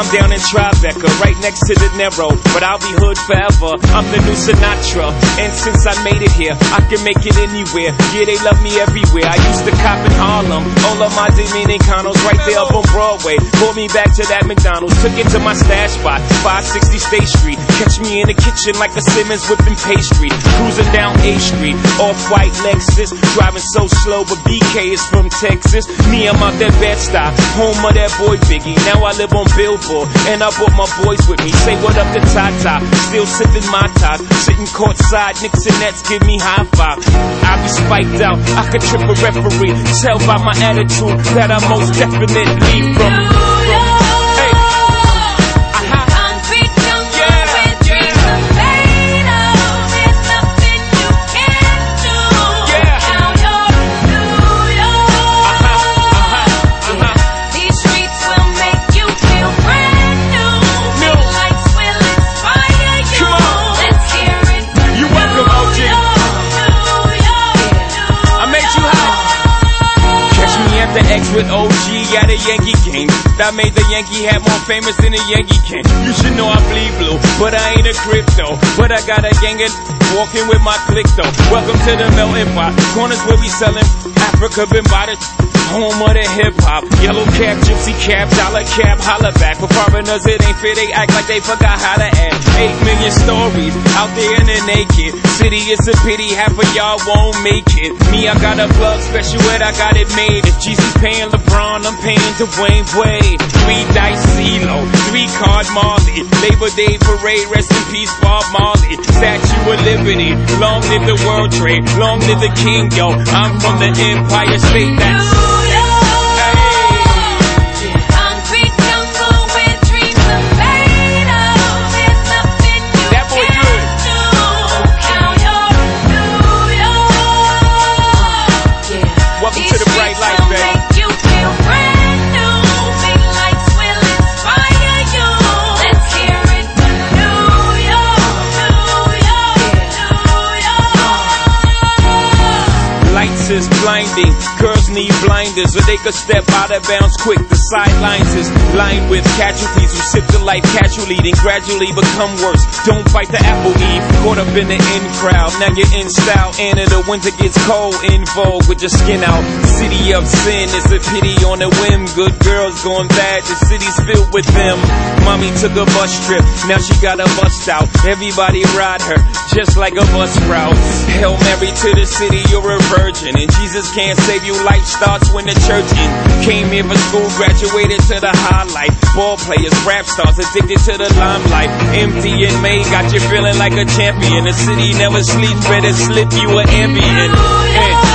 I'm down in Tribeca, right next to the Narrow, but I'll be hood forever. I'm the new Sinatra, and since I made it here, I can make it anywhere. Yeah, they love me everywhere. I used to cop in Harlem, all of my Dominicanos right there up on Broadway. Pulled me back to that McDonald's, took it to my stash spot, 560 State Street. Catch me in the kitchen like a Simmons whipping pastry. Cruising down A Street, off-white Lexus, driving so slow, but BK is from Texas. Me, I'm out that Bed-Stuy, home of that boy Biggie. Now I live on Billboard, and I brought my boys with me. Say what up to Tata, still sipping my top, sitting courtside, Knicks and Nets give me high five. I be spiked out, I could trip a referee. Tell by my attitude that I most definitely from. With OG at a Yankee game, that made the Yankee hat more famous than a Yankee can. You should know I bleed blue, but I ain't a crypto. But I got a gang of walking with my click though. Welcome to the melting pot, corners where we sellin' Africa been by the home of the hip hop. Yellow cap, gypsy cap, dollar cap, holla back. For foreigners it ain't fair, they act like they forgot how to act. 8 million stories out there in the naked city. It's a pity half of y'all won't make it. Me, I got a plug special ed, I got it made. If Jesus paying LeBron, I'm paying Dwayne Wade. 3 dice CeeLo, 3 card Marley. Labor Day parade, rest in peace Bob Marley. Statue of Liberty, long live the World Trade, long live the King, yo. I'm from the Empire State, that's blinding. Girls need blinders, or they could step out of bounds quick. The sidelines is lined with casualties who sip the life casually, then gradually become worse. Don't fight the apple eve, caught up in the in crowd. Now you're in style, and in the winter gets cold. In vogue with your skin out. City of sin is a pity on a whim. Good girls going bad, the city's filled with them. Mommy took a bus trip, now she got a bust out. Everybody ride her, just like a bus route. Hail Mary to the city, you're a virgin, and Jesus can't save you. Life starts when the church in. Came here for school, graduated to the highlight. Ball players, rap stars, addicted to the limelight. Empty and May got you feeling like a champion. The city never sleeps, better slip you an Ambien.